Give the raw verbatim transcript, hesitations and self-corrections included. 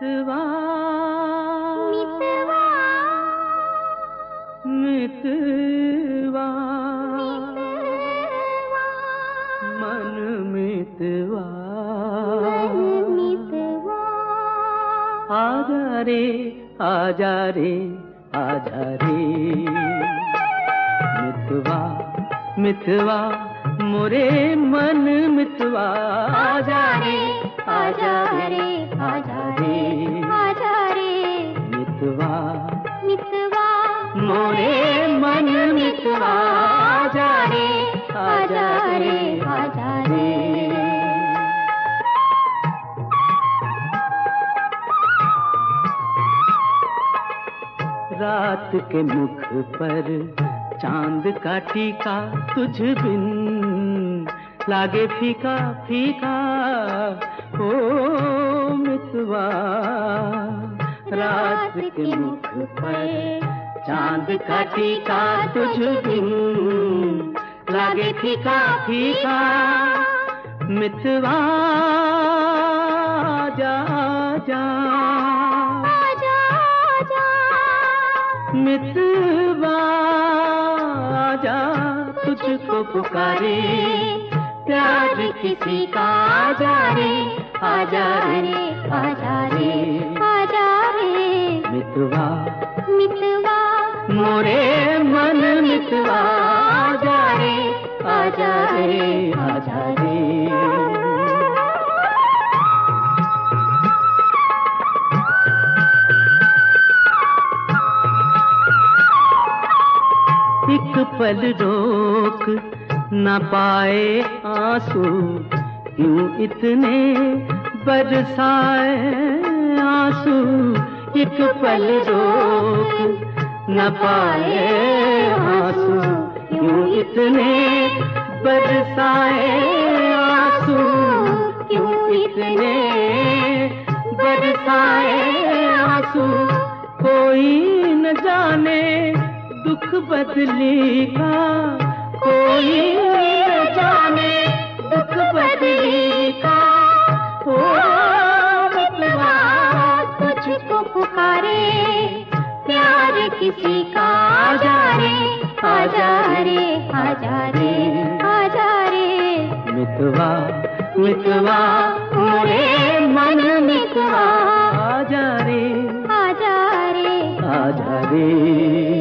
मितवा मितवा मितवा मन मितवा मन मितवा आजा रे आजा रे आजा रे मितवा मितवा मोरे मन मितवा आजा रे आजा रे आजा रे आजा रे मितवा मितवा मोरे मन मितवा आजा रे आजा रे आजा रे रात के मुख पर चांद का टीका तुझ बिन लागे फीका फीका ओ मितवा रात के मुख पर चांद का टीका तुझ बिन लागे फीका फीका मितवा जा जा मितवा आजा तुझको पुकारे प्यार किसी का आजा रे आजा रे आजा रे आजा रे मितवा मितवा मोरे मन मितवा आजा रे आजा रे आजा रे एक पल रोक न पाए आंसू क्यों इतने बरसाए आंसू एक पल रोक न पाए आंसू क्यों इतने बरसाए आंसू क्यों इतने बरसाए आंसू कोई न जाने दुख बदली का कोई न जाने दुख बदली का ओ मितवा तुझको पुकारे प्यार किसी का आजा रे आजा रे आजा रे आजा रे मितवा मितवा मोरे मन मितवा आजा रे आजा रे आजा रे